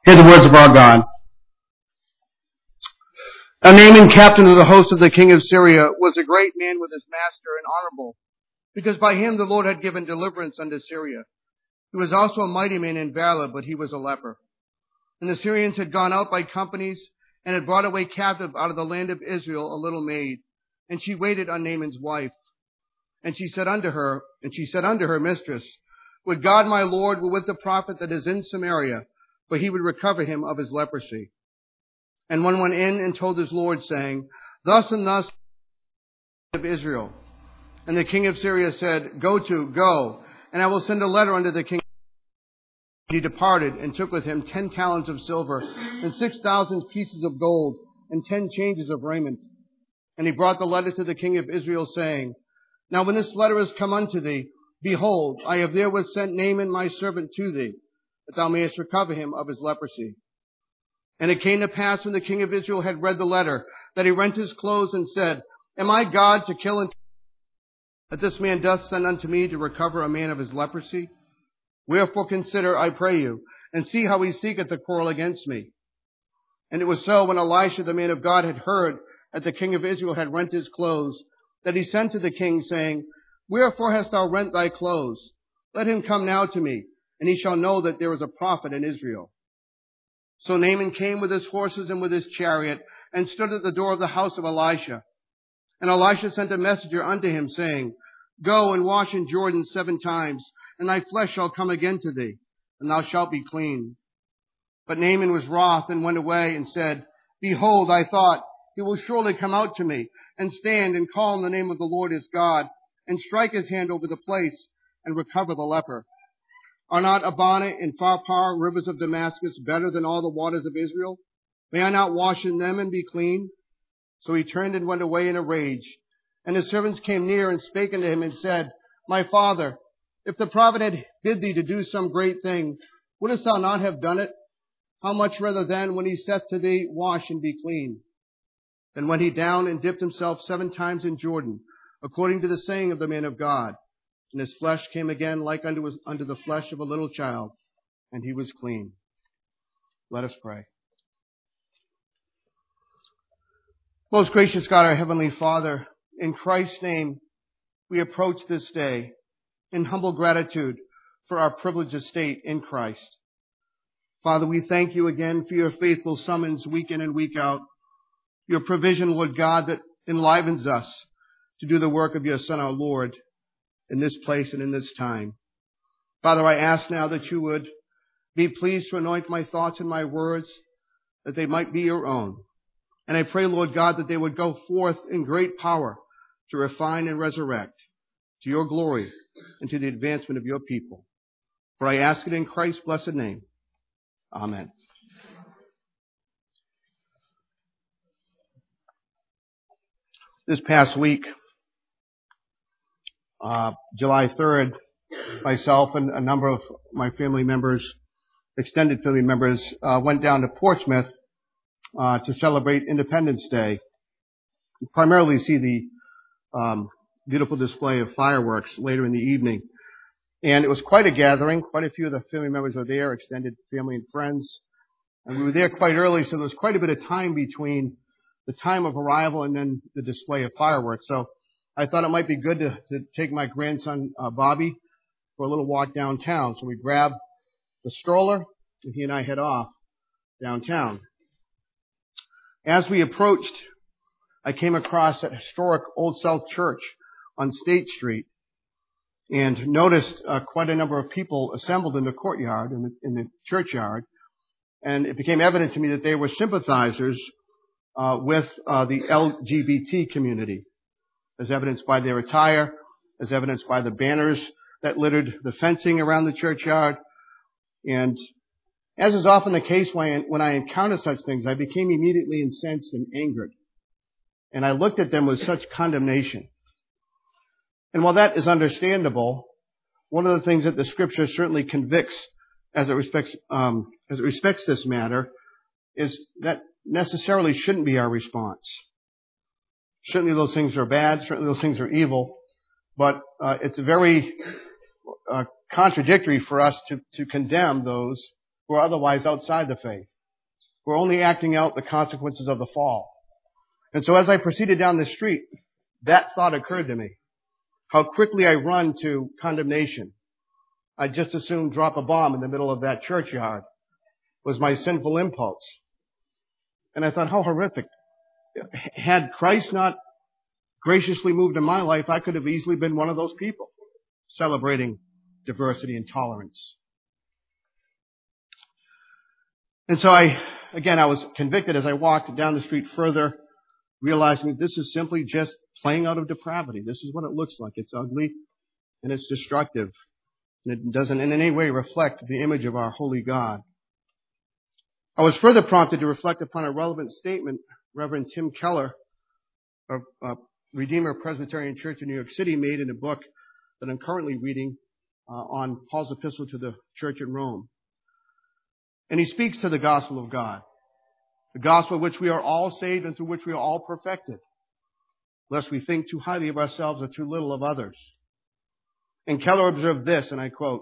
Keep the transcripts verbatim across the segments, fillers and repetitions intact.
Hear the words of our God. Now Naaman, captain of the host of the king of Syria, was a great man with his master and honorable, because by him the Lord had given deliverance unto Syria. He was also a mighty man in valor, but he was a leper. And the Syrians had gone out by companies, and had brought away captive out of the land of Israel a little maid, and she waited on Naaman's wife. And she said unto her, and she said unto her mistress, Would God my Lord were with the prophet that is in Samaria, for he would recover him of his leprosy. And one went in and told his Lord, saying, Thus and thus of Israel. And the king of Syria said, Go to, go, and I will send a letter unto the king. He departed and took with him ten talents of silver, and six thousand pieces of gold, and ten changes of raiment. And he brought the letter to the king of Israel, saying, Now when this letter is come unto thee, behold, I have therewith sent Naaman my servant to thee, that thou mayest recover him of his leprosy. And it came to pass, when the king of Israel had read the letter, that he rent his clothes and said, Am I God to kill and that this man doth send unto me to recover a man of his leprosy? Wherefore consider, I pray you, and see how he seeketh to quarrel against me. And it was so, when Elisha the man of God had heard that the king of Israel had rent his clothes, that he sent to the king, saying, Wherefore hast thou rent thy clothes? Let him come now to me, and he shall know that there is a prophet in Israel. So Naaman came with his horses and with his chariot, and stood at the door of the house of Elisha. And Elisha sent a messenger unto him, saying, Go and wash in Jordan seven times, and thy flesh shall come again to thee, and thou shalt be clean. But Naaman was wroth, and went away, and said, Behold, I thought, he will surely come out to me, and stand and call on the name of the Lord his God, and strike his hand over the place, and recover the leper. Are not Abana and Pharpar, rivers of Damascus, better than all the waters of Israel? May I not wash in them and be clean? So he turned and went away in a rage. And his servants came near and spake unto him, and said, My father, if the prophet had bid thee to do some great thing, wouldest thou not have done it? How much rather then, when he saith to thee, Wash and be clean? Then went he down and dipped himself seven times in Jordan, according to the saying of the man of God. And his flesh came again like unto, his, unto the flesh of a little child, and he was clean. Let us pray. Most gracious God, our Heavenly Father, in Christ's name, we approach this day in humble gratitude for our privileged estate in Christ. Father, we thank you again for your faithful summons week in and week out, your provision, Lord God, that enlivens us to do the work of your Son, our Lord, in this place and in this time. Father, I ask now that you would be pleased to anoint my thoughts and my words, that they might be your own. And I pray, Lord God, that they would go forth in great power to refine and resurrect to your glory and to the advancement of your people. For I ask it in Christ's blessed name. Amen. This past week, Uh, July third, myself and a number of my family members, extended family members, uh, went down to Portsmouth uh, to celebrate Independence Day. Primarily see the um, beautiful display of fireworks later in the evening. And it was quite a gathering. Quite a few of the family members were there, extended family and friends. And we were there quite early, so there was quite a bit of time between the time of arrival and then the display of fireworks. So I thought it might be good to, to take my grandson, uh, Bobby, for a little walk downtown. So we grabbed the stroller, and he and I head off downtown. As we approached, I came across that historic Old South Church on State Street, and noticed uh, quite a number of people assembled in the courtyard, in the, in the churchyard. And it became evident to me that they were sympathizers uh, with uh, the L G B T community, as evidenced by their attire, as evidenced by the banners that littered the fencing around the churchyard. And as is often the case when, when I encounter such things, I became immediately incensed and angered. And I looked at them with such condemnation. And while that is understandable, one of the things that the Scripture certainly convicts as it respects, um, as it respects this matter is that necessarily shouldn't be our response. Certainly those things are bad, certainly those things are evil, but uh, it's very uh, contradictory for us to, to condemn those who are otherwise outside the faith, who are only acting out the consequences of the fall. And so as I proceeded down the street, that thought occurred to me. How quickly I run to condemnation. I'd just as soon drop a bomb in the middle of that churchyard, was my sinful impulse. And I thought, how horrific. Had Christ not graciously moved in my life, I could have easily been one of those people celebrating diversity and tolerance. And so I, again, I was convicted as I walked down the street further, realizing that this is simply just playing out of depravity. This is what it looks like. It's ugly and it's destructive. And it doesn't in any way reflect the image of our holy God. I was further prompted to reflect upon a relevant statement Reverend Tim Keller of uh, Redeemer Presbyterian Church in New York City made in a book that I'm currently reading uh, on Paul's epistle to the church in Rome. And he speaks to the gospel of God, the gospel of which we are all saved and through which we are all perfected, lest we think too highly of ourselves or too little of others. And Keller observed this, and I quote,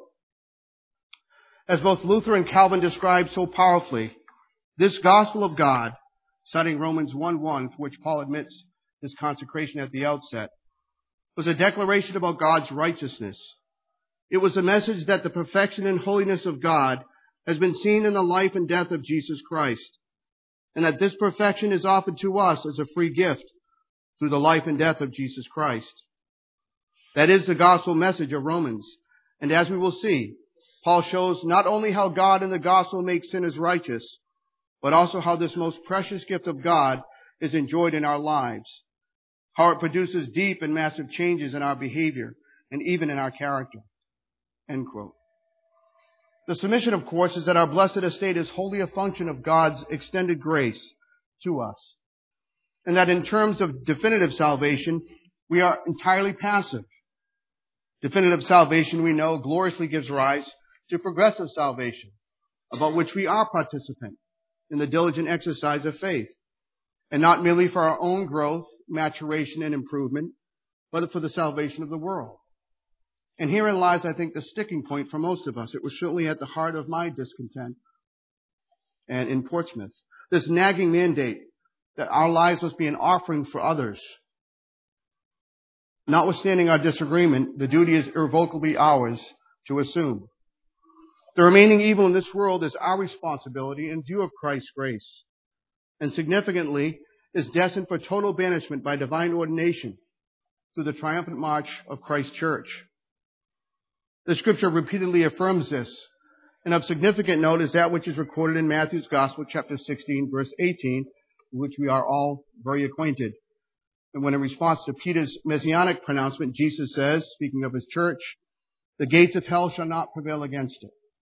"As both Luther and Calvin described so powerfully, this gospel of God," citing Romans one one, for which Paul admits his consecration at the outset, "was a declaration about God's righteousness. It was a message that the perfection and holiness of God has been seen in the life and death of Jesus Christ, and that this perfection is offered to us as a free gift through the life and death of Jesus Christ. That is the gospel message of Romans. And as we will see, Paul shows not only how God in the gospel makes sinners righteous, but also how this most precious gift of God is enjoyed in our lives, how it produces deep and massive changes in our behavior and even in our character." End quote. The submission, of course, is that our blessed estate is wholly a function of God's extended grace to us, and that in terms of definitive salvation, we are entirely passive. Definitive salvation, we know, gloriously gives rise to progressive salvation, about which we are participant in the diligent exercise of faith, and not merely for our own growth, maturation, and improvement, but for the salvation of the world. And herein lies, I think, the sticking point for most of us. It was certainly at the heart of my discontent and in Portsmouth. This nagging mandate that our lives must be an offering for others. Notwithstanding our disagreement, the duty is irrevocably ours to assume. The remaining evil in this world is our responsibility in view of Christ's grace, and significantly is destined for total banishment by divine ordination through the triumphant march of Christ's church. The scripture repeatedly affirms this, and of significant note is that which is recorded in Matthew's Gospel, chapter sixteen, verse eighteen, with which we are all very acquainted. And when in response to Peter's messianic pronouncement, Jesus says, speaking of his church, "The gates of hell shall not prevail against it."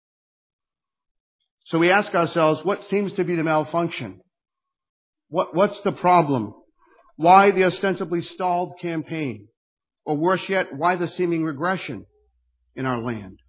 So we ask ourselves, what seems to be the malfunction? What, what's the problem? Why the ostensibly stalled campaign? Or worse yet, why the seeming regression in our land?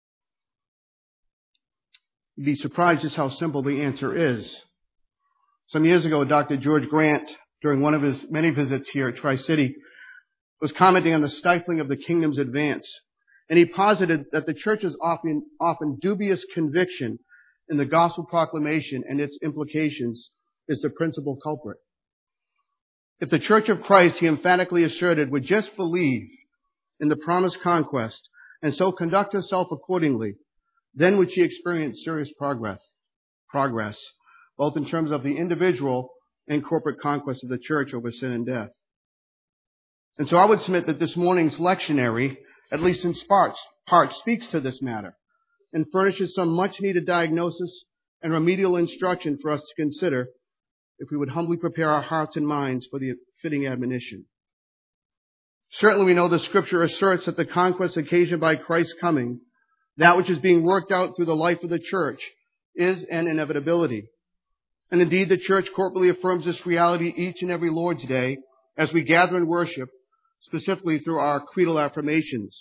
You'd be surprised just how simple the answer is. Some years ago, Doctor George Grant, during one of his many visits here at Tri-City, was commenting on the stifling of the kingdom's advance. And he posited that the church's often, often dubious conviction in the gospel proclamation and its implications is the principal culprit. If the Church of Christ, he emphatically asserted, would just believe in the promised conquest and so conduct herself accordingly, then would she experience serious progress, progress, both in terms of the individual and corporate conquest of the church over sin and death. And so I would submit that this morning's lectionary, at least in parts, part speaks to this matter and furnishes some much-needed diagnosis and remedial instruction for us to consider if we would humbly prepare our hearts and minds for the fitting admonition. Certainly we know the Scripture asserts that the conquest occasioned by Christ's coming, that which is being worked out through the life of the church, is an inevitability. And indeed, the church corporately affirms this reality each and every Lord's Day as we gather and worship, specifically through our creedal affirmations.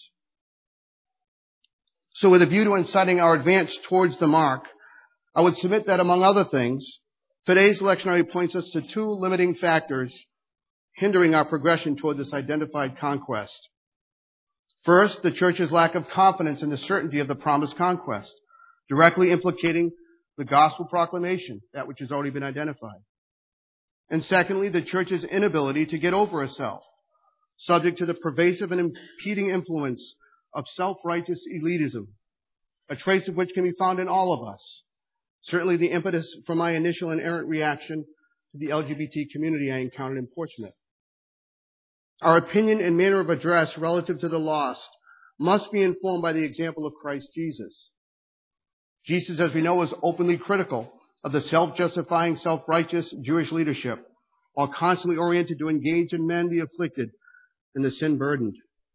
So with a view to inciting our advance towards the mark, I would submit that, among other things, today's lectionary points us to two limiting factors hindering our progression toward this identified conquest. First, the church's lack of confidence in the certainty of the promised conquest. directly implicating the gospel proclamation, that which has already been identified. And secondly, the church's inability to get over herself, subject to the pervasive and impeding influence of self-righteous elitism, a trace of which can be found in all of us. Certainly the impetus for my initial and errant reaction to the L G B T community I encountered in Portsmouth. Our opinion and manner of address relative to the lost must be informed by the example of Christ Jesus. Jesus, as we know, was openly critical of the self-justifying, self-righteous Jewish leadership, while constantly oriented to engage and mend the afflicted and the sin-burdened.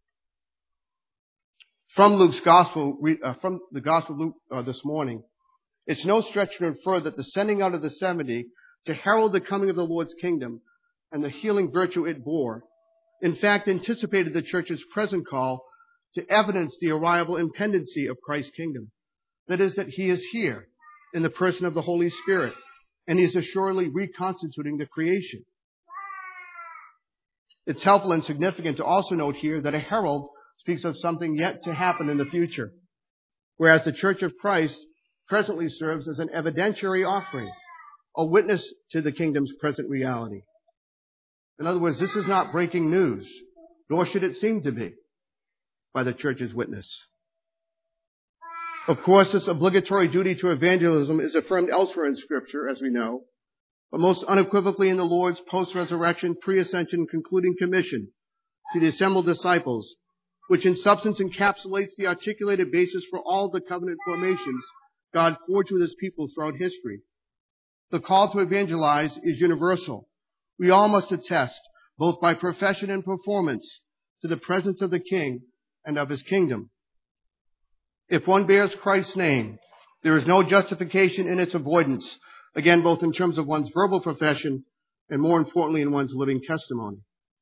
From Luke's gospel, uh, from the gospel of Luke uh, this morning, it's no stretch to infer that the sending out of the seventy to herald the coming of the Lord's kingdom and the healing virtue it bore, in fact, anticipated the church's present call to evidence the arrival and pendency of Christ's kingdom. That is, that he is here in the person of the Holy Spirit, and he is assuredly reconstituting the creation. It's helpful and significant to also note here that a herald speaks of something yet to happen in the future, whereas the Church of Christ presently serves as an evidentiary offering, a witness to the kingdom's present reality. In other words, this is not breaking news, nor should it seem to be, by the church's witness. Of course, this obligatory duty to evangelism is affirmed elsewhere in Scripture, as we know, but most unequivocally in the Lord's post-resurrection, pre-ascension concluding commission to the assembled disciples, which in substance encapsulates the articulated basis for all the covenant formations God forged with his people throughout history. The call to evangelize is universal. We all must attest, both by profession and performance, to the presence of the King and of his kingdom. If one bears Christ's name, there is no justification in its avoidance, again, both in terms of one's verbal profession and more importantly in one's living testimony.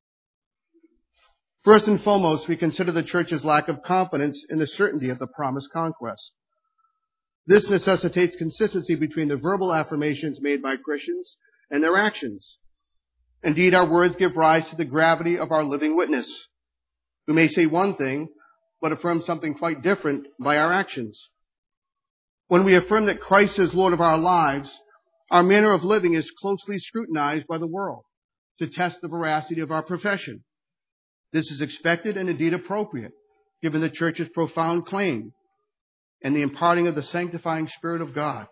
First and foremost, we consider the church's lack of confidence in the certainty of the promised conquest. This necessitates consistency between the verbal affirmations made by Christians and their actions. Indeed, our words give rise to the gravity of our living witness. We may say one thing, but affirm something quite different by our actions. When we affirm that Christ is Lord of our lives, our manner of living is closely scrutinized by the world to test the veracity of our profession. This is expected and indeed appropriate, given the church's profound claim and the imparting of the sanctifying Spirit of God.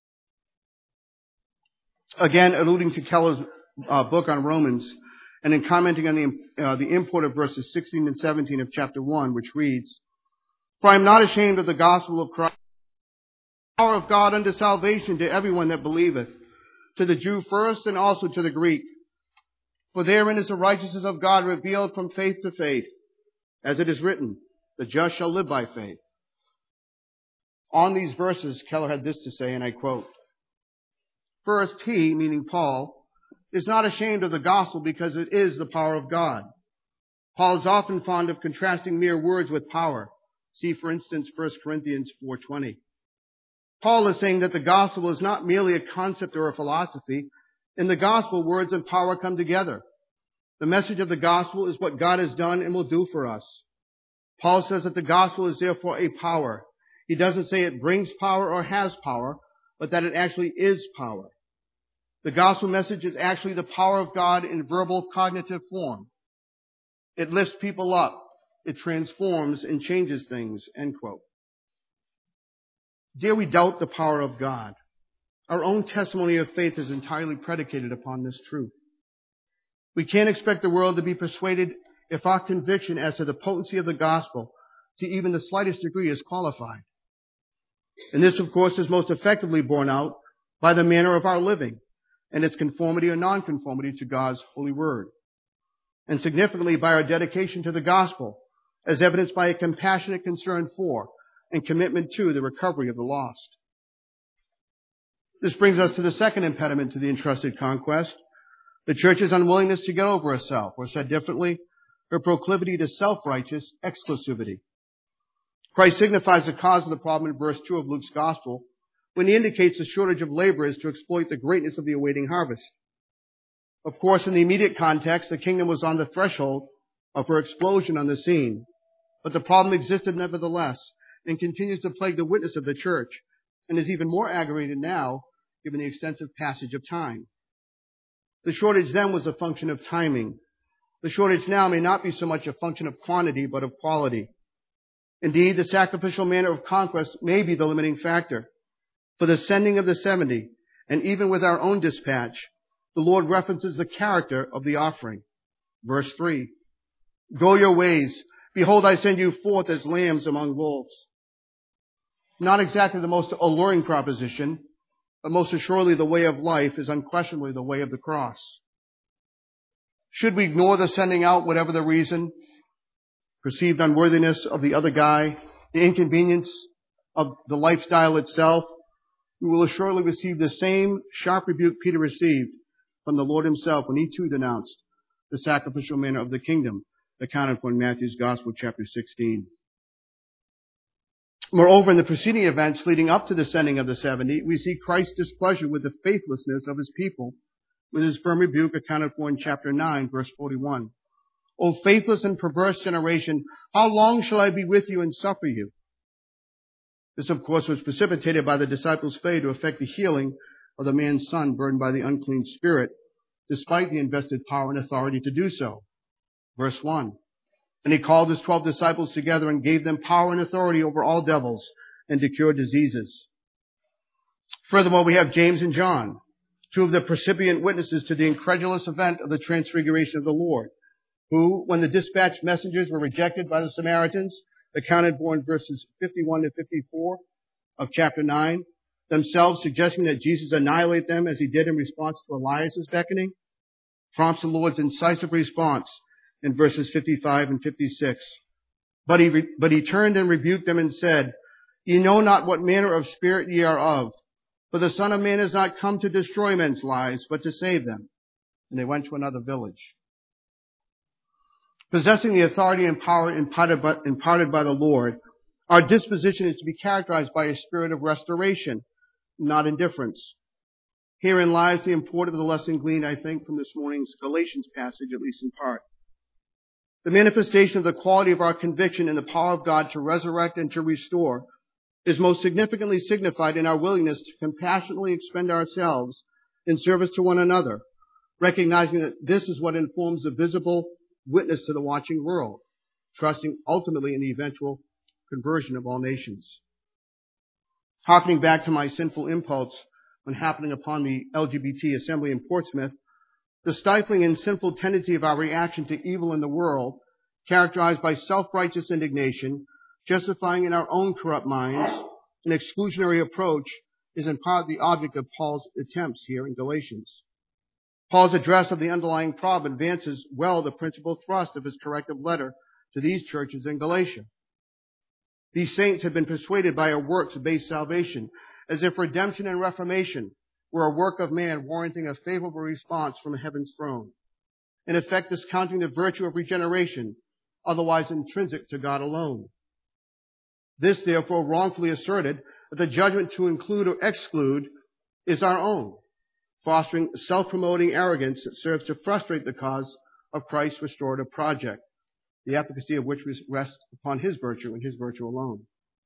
Again, alluding to Keller's uh, book on Romans, and in commenting on the, uh, the import of verses sixteen and seventeen of chapter one, which reads, "For I am not ashamed of the gospel of Christ, the power of God unto salvation to everyone that believeth, to the Jew first and also to the Greek. For therein is the righteousness of God revealed from faith to faith, as it is written, the just shall live by faith." On these verses, Keller had this to say, and I quote, "First, he," meaning Paul, "is not ashamed of the gospel because it is the power of God." Paul is often fond of contrasting mere words with power. See, for instance, First Corinthians four twenty. Paul is saying that the gospel is not merely a concept or a philosophy. In the gospel, words and power come together. The message of the gospel is what God has done and will do for us. Paul says that the gospel is therefore a power. He doesn't say it brings power or has power, but that it actually is power. The gospel message is actually the power of God in verbal cognitive form. It lifts people up. It transforms and changes things, end quote. Dare we doubt the power of God? Our own testimony of faith is entirely predicated upon this truth. We can't expect the world to be persuaded if our conviction as to the potency of the gospel to even the slightest degree is qualified. And this, of course, is most effectively borne out by the manner of our living and its conformity or nonconformity to God's holy word. And significantly by our dedication to the gospel, as evidenced by a compassionate concern for and commitment to the recovery of the lost. This brings us to the second impediment to the entrusted conquest, the church's unwillingness to get over herself, or said differently, her proclivity to self-righteous exclusivity. Christ signifies the cause of the problem in verse two of Luke's gospel when he indicates the shortage of laborers to exploit the greatness of the awaiting harvest. Of course, in the immediate context, the kingdom was on the threshold of her explosion on the scene. But the problem existed nevertheless and continues to plague the witness of the church and is even more aggravated now given the extensive passage of time. The shortage then was a function of timing. The shortage now may not be so much a function of quantity, but of quality. Indeed, the sacrificial manner of conquest may be the limiting factor. For the sending of the seventy, and even with our own dispatch, the Lord references the character of the offering. Verse three, go your ways. Behold, I send you forth as lambs among wolves. Not exactly the most alluring proposition, but most assuredly the way of life is unquestionably the way of the cross. Should we ignore the sending out, whatever the reason, perceived unworthiness of the other guy, the inconvenience of the lifestyle itself, we will assuredly receive the same sharp rebuke Peter received from the Lord himself when he too denounced the sacrificial manner of the kingdom accounted for in Matthew's Gospel, chapter sixteen. Moreover, in the preceding events leading up to the sending of the seventy, we see Christ's displeasure with the faithlessness of his people, with his firm rebuke accounted for in chapter nine, verse forty-one. O faithless and perverse generation, how long shall I be with you and suffer you? This, of course, was precipitated by the disciples' failure to effect the healing of the man's son burdened by the unclean spirit, despite the invested power and authority to do so. Verse one, and he called his twelve disciples together and gave them power and authority over all devils and to cure diseases. Furthermore, we have James and John, two of the precipient witnesses to the incredulous event of the transfiguration of the Lord, who, when the dispatched messengers were rejected by the Samaritans, accounted for in verses fifty-one to fifty-four of chapter nine, themselves suggesting that Jesus annihilate them as he did in response to Elias' beckoning, prompts the Lord's incisive response in verses fifty-five and fifty-six. But he, re- but he turned and rebuked them and said, ye know not what manner of spirit ye are of, for the Son of Man is not come to destroy men's lives, but to save them. And they went to another village. Possessing the authority and power imparted by, imparted by the Lord, our disposition is to be characterized by a spirit of restoration, not indifference. Herein lies the import of the lesson gleaned, I think, from this morning's Galatians passage, at least in part. The manifestation of the quality of our conviction in the power of God to resurrect and to restore is most significantly signified in our willingness to compassionately expend ourselves in service to one another, recognizing that this is what informs the visible witness to the watching world, trusting ultimately in the eventual conversion of all nations. Harkening back to my sinful impulse when happening upon the L G B T assembly in Portsmouth, the stifling and sinful tendency of our reaction to evil in the world, characterized by self-righteous indignation, justifying in our own corrupt minds an exclusionary approach, is in part the object of Paul's attempts here in Galatians. Paul's address of the underlying problem advances well the principal thrust of his corrective letter to these churches in Galatia. These saints had been persuaded by a works-based salvation, as if redemption and reformation were a work of man warranting a favorable response from heaven's throne, in effect discounting the virtue of regeneration, otherwise intrinsic to God alone. This, therefore, wrongfully asserted that the judgment to include or exclude is our own, fostering self-promoting arrogance that serves to frustrate the cause of Christ's restorative project, the efficacy of which rests upon his virtue and his virtue alone.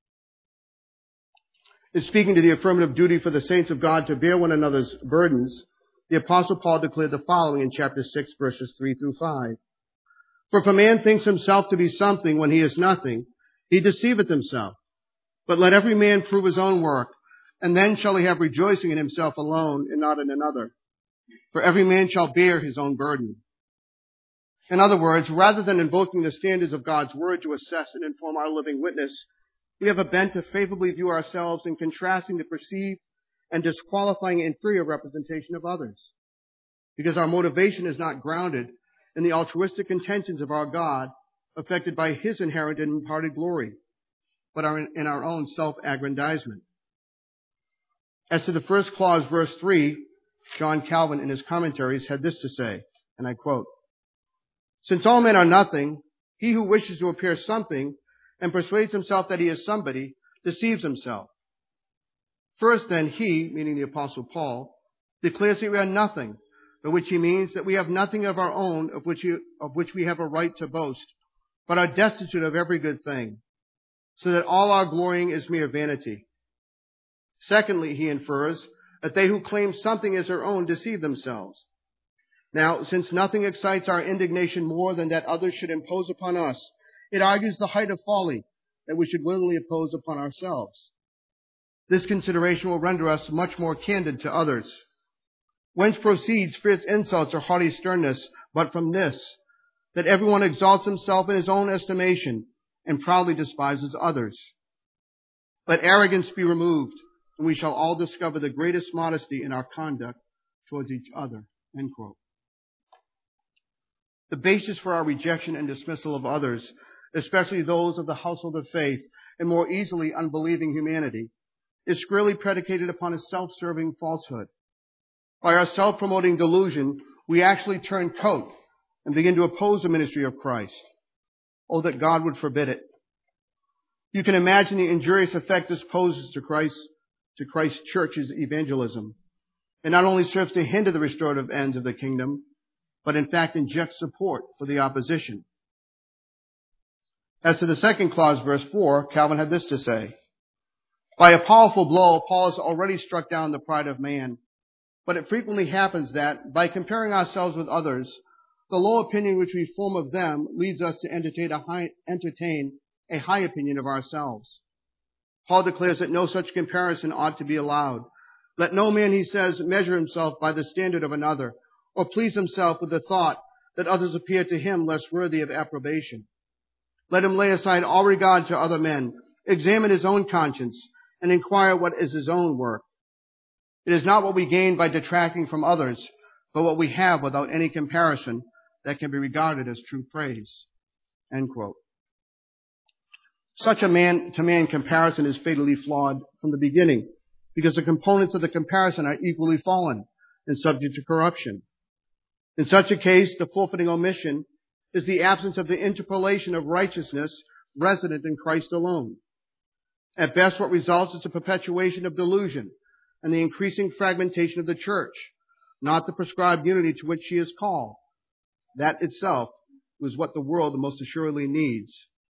In speaking to the affirmative duty for the saints of God to bear one another's burdens, the Apostle Paul declared the following in chapter six, verses three through five. For if a man thinks himself to be something when he is nothing, he deceiveth himself. But let every man prove his own work, and then shall he have rejoicing in himself alone and not in another. For every man shall bear his own burden. In other words, rather than invoking the standards of God's word to assess and inform our living witness, we have a bent to favorably view ourselves in contrasting the perceived and disqualifying inferior representation of others. Because our motivation is not grounded in the altruistic intentions of our God, affected by his inherent and imparted glory, but are in, in our own self-aggrandizement. As to the first clause, verse three, John Calvin in his commentaries had this to say, and I quote, since all men are nothing, he who wishes to appear something and persuades himself that he is somebody deceives himself. First then he, meaning the Apostle Paul, declares that we are nothing, by which he means that we have nothing of our own of which, you, of which we have a right to boast, but are destitute of every good thing, so that all our glorying is mere vanity. Secondly, he infers that they who claim something as their own deceive themselves. Now, since nothing excites our indignation more than that others should impose upon us, it argues the height of folly that we should willingly impose upon ourselves. This consideration will render us much more candid to others. Whence proceeds fierce insults or haughty sternness, but from this, that everyone exalts himself in his own estimation and proudly despises others. Let arrogance be removed, and we shall all discover the greatest modesty in our conduct towards each other. End quote. The basis for our rejection and dismissal of others, especially those of the household of faith and more easily unbelieving humanity, is squarely predicated upon a self-serving falsehood. By our self-promoting delusion, we actually turn coat and begin to oppose the ministry of Christ. Oh, that God would forbid it. You can imagine the injurious effect this poses to Christ, to Christ's church's evangelism. It not only serves to hinder the restorative ends of the kingdom, but in fact injects support for the opposition. As to the second clause, verse four, Calvin had this to say: by a powerful blow, Paul has already struck down the pride of man. But it frequently happens that, by comparing ourselves with others, the low opinion which we form of them leads us to entertain a high, entertain a high opinion of ourselves. Paul declares that no such comparison ought to be allowed. Let no man, he says, measure himself by the standard of another, or please himself with the thought that others appear to him less worthy of approbation. Let him lay aside all regard to other men, examine his own conscience, and inquire what is his own work. It is not what we gain by detracting from others, but what we have without any comparison that can be regarded as true praise. End quote. Such a man-to-man comparison is fatally flawed from the beginning, because the components of the comparison are equally fallen and subject to corruption. In such a case, the forfeiting omission is the absence of the interpolation of righteousness resident in Christ alone. At best, what results is the perpetuation of delusion and the increasing fragmentation of the church, not the prescribed unity to which she is called. That itself was what the world most assuredly needs.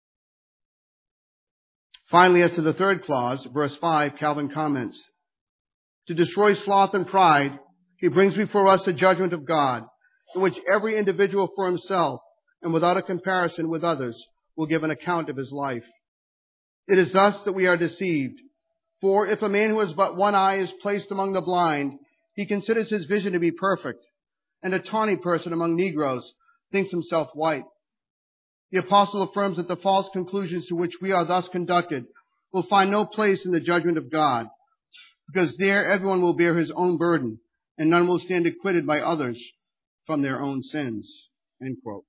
Finally, as to the third clause, verse five, Calvin comments, to destroy sloth and pride, he brings before us the judgment of God, in which every individual for himself and without a comparison with others will give an account of his life. It is thus that we are deceived. For if a man who has but one eye is placed among the blind, he considers his vision to be perfect, and a tawny person among Negroes thinks himself white. The apostle affirms that the false conclusions to which we are thus conducted will find no place in the judgment of God, because there everyone will bear his own burden, and none will stand acquitted by others from their own sins. End quote.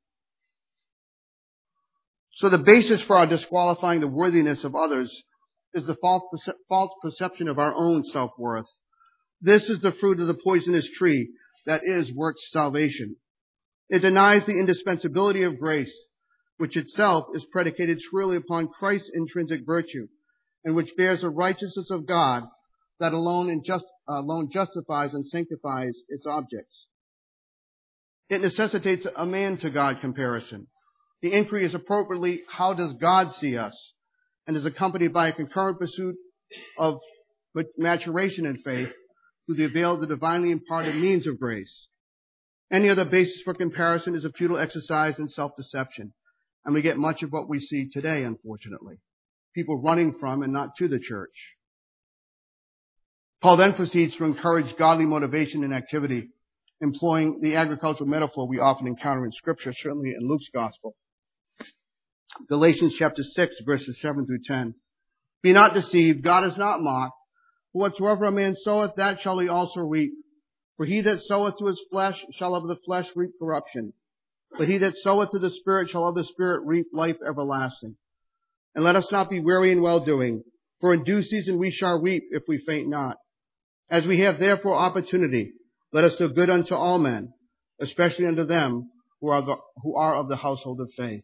So the basis for our disqualifying the worthiness of others is the false, perce- false perception of our own self-worth. This is the fruit of the poisonous tree that is works salvation. It denies the indispensability of grace, which itself is predicated squarely upon Christ's intrinsic virtue, and which bears the righteousness of God that alone, in just, uh, alone justifies and sanctifies its objects. It necessitates a man-to-God comparison. The inquiry is appropriately, how does God see us? And is accompanied by a concurrent pursuit of maturation in faith through the avail of the divinely imparted means of grace. Any other basis for comparison is a futile exercise in self-deception. And we get much of what we see today, unfortunately. People running from and not to the church. Paul then proceeds to encourage godly motivation and activity, employing the agricultural metaphor we often encounter in Scripture, certainly in Luke's Gospel. Galatians chapter six, verses seven through ten. Be not deceived, God is not mocked. For whatsoever a man soweth, that shall he also reap. For he that soweth to his flesh shall of the flesh reap corruption. But he that soweth to the Spirit shall of the Spirit reap life everlasting. And let us not be weary in well-doing, for in due season we shall reap if we faint not. As we have therefore opportunity, let us do good unto all men, especially unto them who are, the, who are of the household of faith.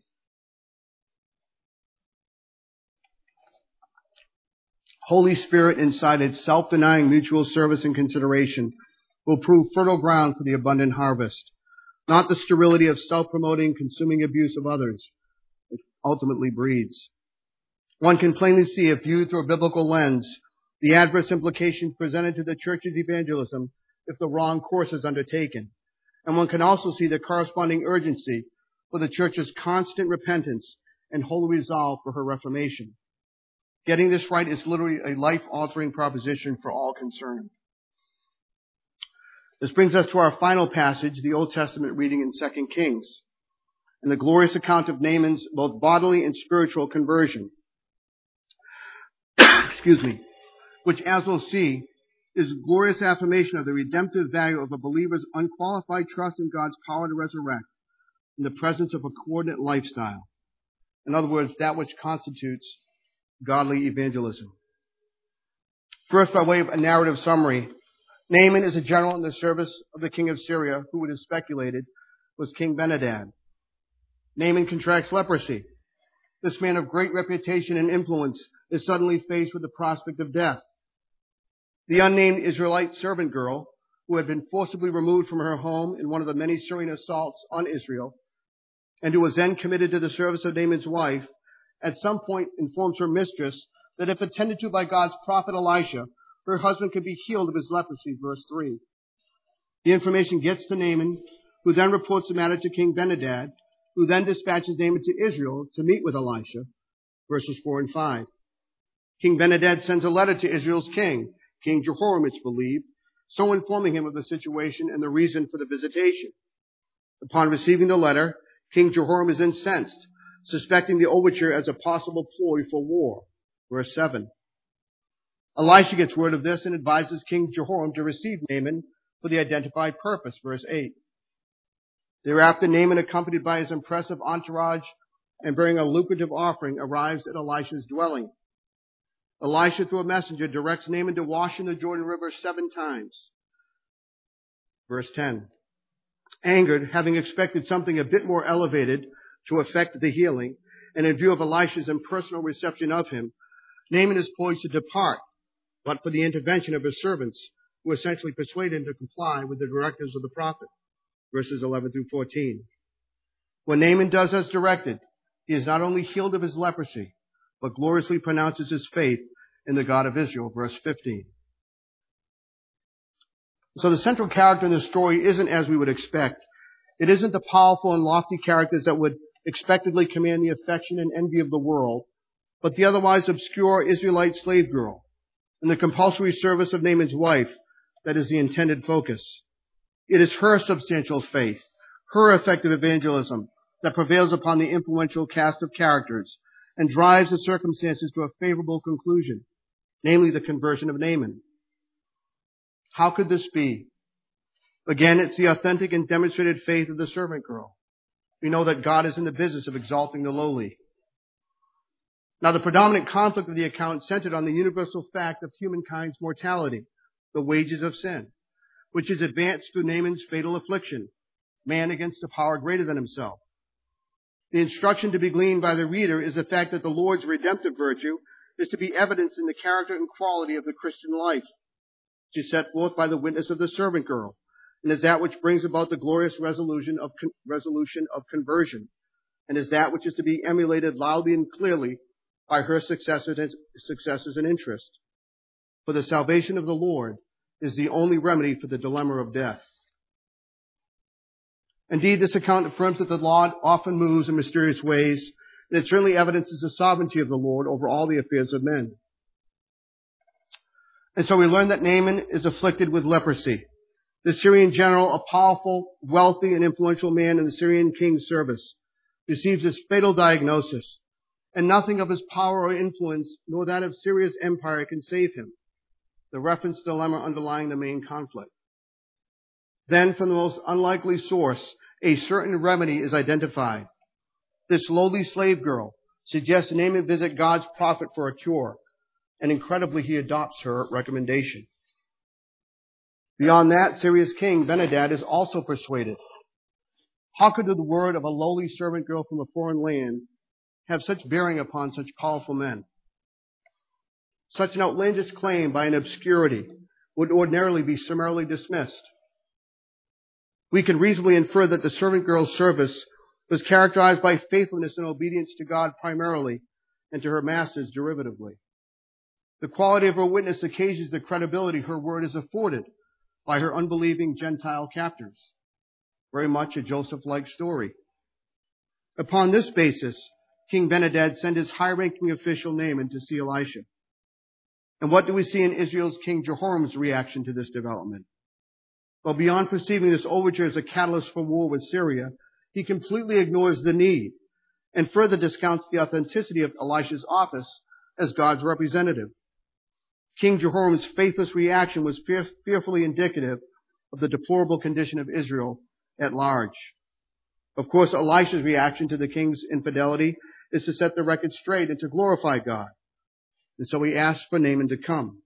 Holy Spirit incited self-denying mutual service and consideration will prove fertile ground for the abundant harvest, not the sterility of self-promoting, consuming abuse of others, which ultimately breeds. One can plainly see, if viewed through a biblical lens, the adverse implications presented to the church's evangelism if the wrong course is undertaken. And one can also see the corresponding urgency for the church's constant repentance and holy resolve for her reformation. Getting this right is literally a life-altering proposition for all concerned. This brings us to our final passage, the Old Testament reading in Second Kings, and the glorious account of Naaman's both bodily and spiritual conversion. Excuse me. Which, as we'll see, is a glorious affirmation of the redemptive value of a believer's unqualified trust in God's power to resurrect in the presence of a coordinate lifestyle. In other words, that which constitutes godly evangelism. First, by way of a narrative summary, Naaman is a general in the service of the king of Syria, who it is speculated was King Ben-Hadad. Naaman contracts leprosy. This man of great reputation and influence is suddenly faced with the prospect of death. The unnamed Israelite servant girl, who had been forcibly removed from her home in one of the many Syrian assaults on Israel, and who was then committed to the service of Naaman's wife, at some point informs her mistress that if attended to by God's prophet Elisha, her husband could be healed of his leprosy, verse three. The information gets to Naaman, who then reports the matter to King Ben-Hadad, who then dispatches Naaman to Israel to meet with Elisha, verses four and five. King Ben-Hadad sends a letter to Israel's king, King Jehoram, it's believed, so informing him of the situation and the reason for the visitation. Upon receiving the letter, King Jehoram is incensed, suspecting the overture as a possible ploy for war, verse seven. Elisha gets word of this and advises King Jehoram to receive Naaman for the identified purpose, verse eight. Thereafter, Naaman, accompanied by his impressive entourage and bearing a lucrative offering, arrives at Elisha's dwelling. Elisha, through a messenger, directs Naaman to wash in the Jordan River seven times. Verse ten. Angered, having expected something a bit more elevated to effect the healing, and in view of Elisha's impersonal reception of him, Naaman is poised to depart, but for the intervention of his servants, who essentially persuade him to comply with the directives of the prophet. Verses eleven through fourteen. When Naaman does as directed, he is not only healed of his leprosy, but gloriously pronounces his faith in the God of Israel, verse fifteen. So the central character in the story isn't as we would expect. It isn't the powerful and lofty characters that would expectedly command the affection and envy of the world, but the otherwise obscure Israelite slave girl and the compulsory service of Naaman's wife that is the intended focus. It is her substantial faith, her effective evangelism that prevails upon the influential cast of characters and drives the circumstances to a favorable conclusion, namely the conversion of Naaman. How could this be? Again, it's the authentic and demonstrated faith of the servant girl. We know that God is in the business of exalting the lowly. Now, the predominant conflict of the account centered on the universal fact of humankind's mortality, the wages of sin, which is advanced through Naaman's fatal affliction, man against a power greater than himself. The instruction to be gleaned by the reader is the fact that the Lord's redemptive virtue is to be evidenced in the character and quality of the Christian life, which is set forth by the witness of the servant girl, and is that which brings about the glorious resolution of con- resolution of conversion, and is that which is to be emulated loudly and clearly by her successors and, successors and interest. For the salvation of the Lord is the only remedy for the dilemma of death. Indeed, this account affirms that the Lord often moves in mysterious ways, and it certainly evidences the sovereignty of the Lord over all the affairs of men. And so we learn that Naaman is afflicted with leprosy. The Syrian general, a powerful, wealthy, and influential man in the Syrian king's service, receives this fatal diagnosis, and nothing of his power or influence, nor that of Syria's empire, can save him. The reference dilemma underlying the main conflict. Then, from the most unlikely source, a certain remedy is identified. This lowly slave girl suggests Naaman visit God's prophet for a cure, and incredibly he adopts her recommendation. Beyond that, Syria's king, Ben-Hadad, is also persuaded. How could the word of a lowly servant girl from a foreign land have such bearing upon such powerful men? Such an outlandish claim by an obscurity would ordinarily be summarily dismissed. We can reasonably infer that the servant girl's service was characterized by faithfulness and obedience to God primarily, and to her masters derivatively. The quality of her witness occasions the credibility her word is afforded by her unbelieving Gentile captors. Very much a Joseph-like story. Upon this basis, King Ben-Hadad sent his high-ranking official Naaman to see Elisha. And what do we see in Israel's King Jehoram's reaction to this development? Well, beyond perceiving this overture as a catalyst for war with Syria, he completely ignores the need and further discounts the authenticity of Elisha's office as God's representative. King Jehoram's faithless reaction was fear- fearfully indicative of the deplorable condition of Israel at large. Of course, Elisha's reaction to the king's infidelity is to set the record straight and to glorify God. And so he asks for Naaman to come.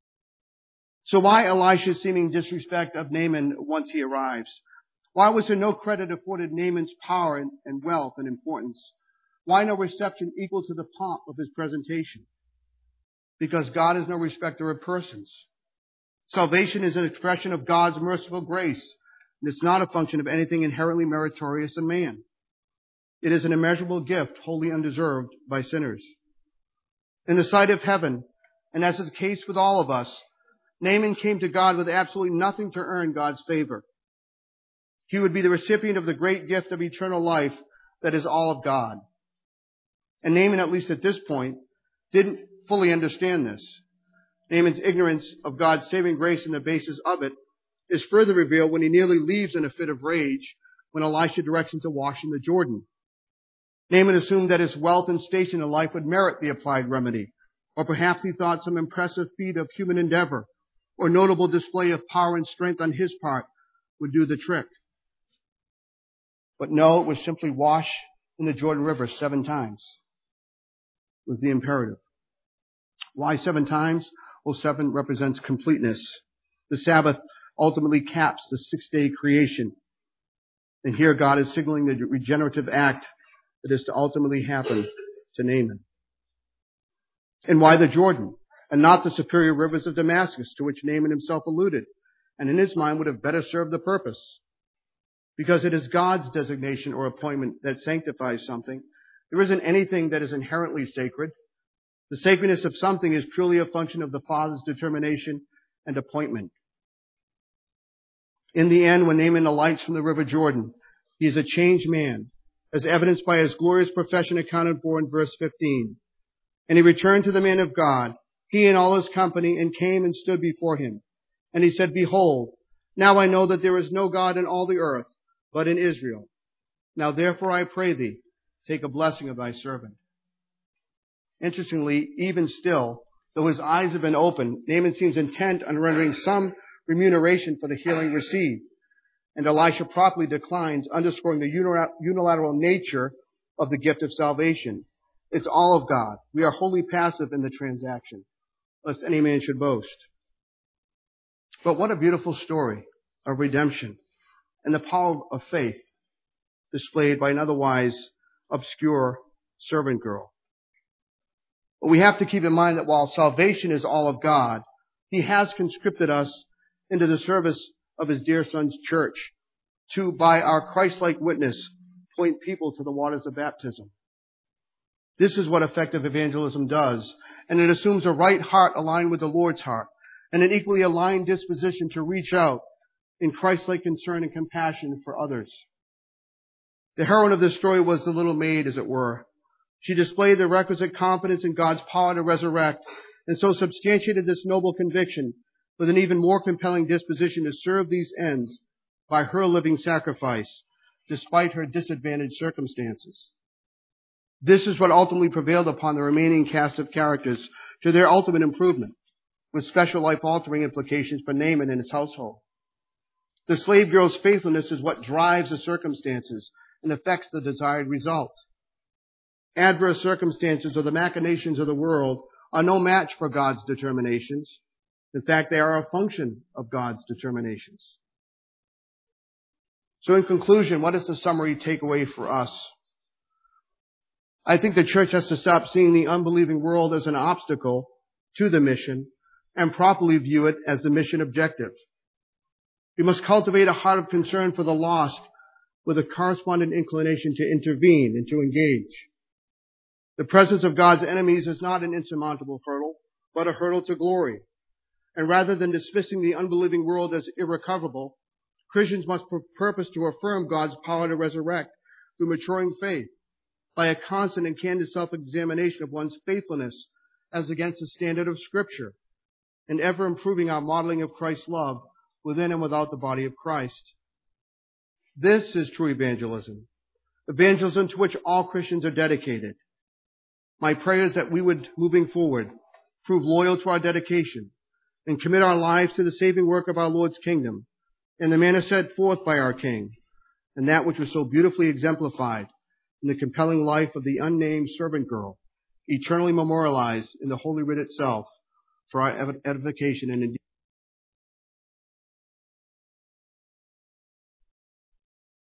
So why Elisha's seeming disrespect of Naaman once he arrives? Why was there no credit afforded Naaman's power and, and wealth and importance? Why no reception equal to the pomp of his presentation? Because God is no respecter of persons. Salvation is an expression of God's merciful grace, and it's not a function of anything inherently meritorious in man. It is an immeasurable gift, wholly undeserved by sinners. In the sight of heaven, and as is the case with all of us, Naaman came to God with absolutely nothing to earn God's favor. He would be the recipient of the great gift of eternal life that is all of God. And Naaman, at least at this point, didn't fully understand this. Naaman's ignorance of God's saving grace and the basis of it is further revealed when he nearly leaves in a fit of rage when Elisha directs him to wash in the Jordan. Naaman assumed that his wealth and station in life would merit the applied remedy, or perhaps he thought some impressive feat of human endeavor or notable display of power and strength on his part would do the trick. But no, it was simply wash in the Jordan River seven times was the imperative. Why seven times? Well, seven represents completeness. The Sabbath ultimately caps the six-day creation. And here God is signaling the regenerative act that is to ultimately happen to Naaman. And why the Jordan, and not the superior rivers of Damascus to which Naaman himself alluded, and in his mind would have better served the purpose? Because it is God's designation or appointment that sanctifies something. There isn't anything that is inherently sacred. The sacredness of something is purely a function of the Father's determination and appointment. In the end, when Naaman alights from the river Jordan, he is a changed man, as evidenced by his glorious profession accounted for in verse fifteen. And he returned to the man of God, he and all his company, and came and stood before him. And he said, Behold, now I know that there is no God in all the earth, but in Israel. Now therefore I pray thee, take a blessing of thy servant. Interestingly, even still, though his eyes have been opened, Naaman seems intent on rendering some remuneration for the healing received. And Elisha promptly declines, underscoring the unilateral nature of the gift of salvation. It's all of God. We are wholly passive in the transaction, lest any man should boast. But what a beautiful story of redemption and the power of faith displayed by an otherwise obscure servant girl. But we have to keep in mind that while salvation is all of God, He has conscripted us into the service of His dear Son's church to, by our Christ-like witness, point people to the waters of baptism. This is what effective evangelism does, and it assumes a right heart aligned with the Lord's heart, and an equally aligned disposition to reach out in Christ-like concern and compassion for others. The heroine of this story was the little maid, as it were. She displayed the requisite confidence in God's power to resurrect, and so substantiated this noble conviction with an even more compelling disposition to serve these ends by her living sacrifice, despite her disadvantaged circumstances. This is what ultimately prevailed upon the remaining cast of characters to their ultimate improvement, with special life-altering implications for Naaman and his household. The slave girl's faithfulness is what drives the circumstances and affects the desired result. Adverse circumstances or the machinations of the world are no match for God's determinations. In fact, they are a function of God's determinations. So in conclusion, what is the summary takeaway for us? I think the church has to stop seeing the unbelieving world as an obstacle to the mission and properly view it as the mission objective. We must cultivate a heart of concern for the lost with a corresponding inclination to intervene and to engage. The presence of God's enemies is not an insurmountable hurdle but a hurdle to glory. And rather than dismissing the unbelieving world as irrecoverable, Christians must purpose to affirm God's power to resurrect through maturing faith by a constant and candid self-examination of one's faithfulness as against the standard of Scripture, and ever improving our modeling of Christ's love within and without the body of Christ. This is true evangelism, evangelism to which all Christians are dedicated. My prayer is that we would, moving forward, prove loyal to our dedication and commit our lives to the saving work of our Lord's kingdom in the manner set forth by our King, and that which was so beautifully exemplified in the compelling life of the unnamed servant girl, eternally memorialized in the Holy Writ itself for our edification and indeed